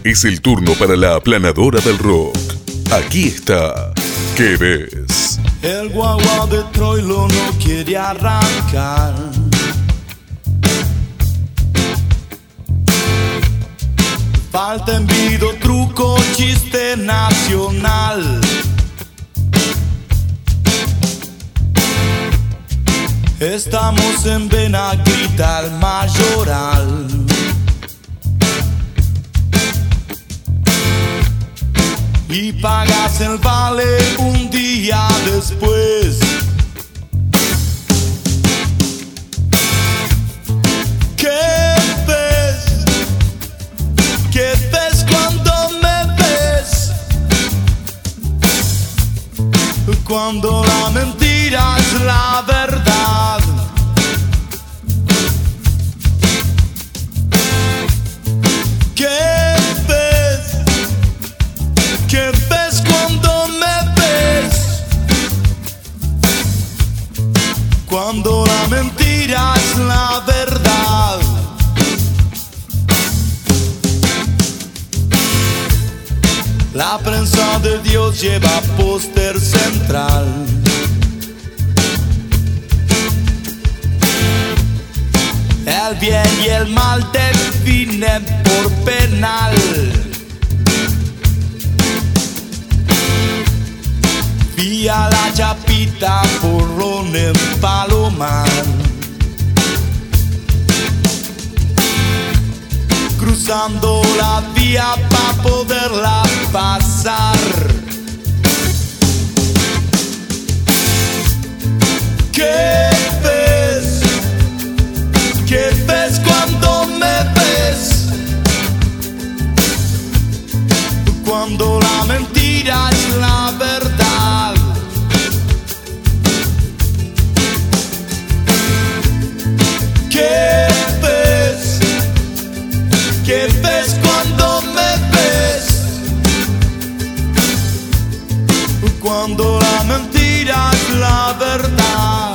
Es el turno para la aplanadora del rock. Aquí está, ¿qué ves? El guagua de Troilo no quiere arrancar. Falta envido, truco, chiste nacional. Estamos en Benaguita, el Mayoral. Y pagas el vale un día después. ¿Qué ves? ¿Qué ves cuando me ves? Cuando la mentira es la verdad. ¿Qué ves? ¿Qué ves cuando me ves? Cuando la mentira es la verdad. La prensa de Dios lleva póster central. El bien y el mal definen por penal. Vía la Chapita, porrón en Palomar. Cruzando la vía pa' poderla pasar. ¿Qué ves? ¿Qué ves cuando me ves? Cuando la mentira es la verdad. ¿Qué ves? ¿Qué ves cuando me ves? Cuando la mentira es la verdad.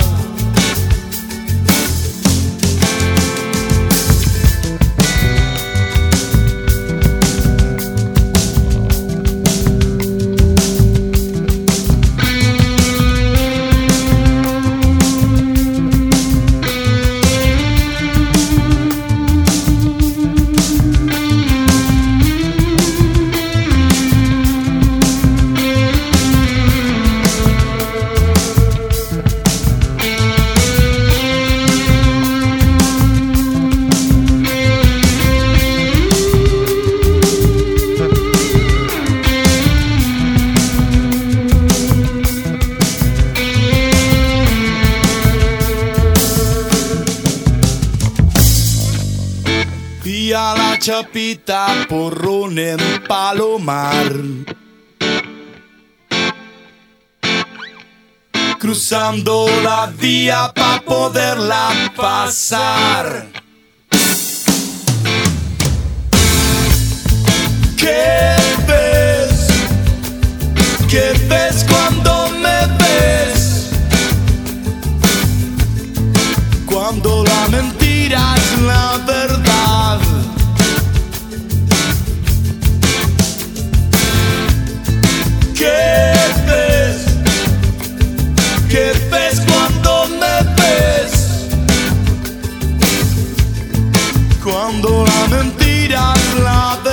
Y a la Chapita, porrón en Palomar. Cruzando la vía pa' poderla pasar. ¿Qué ves? ¿Qué ves cuando me ves? Cuando la mentira es la verdad. ¿Qué ves? ¿Qué ves cuando me ves? Cuando la mentira es la verdad.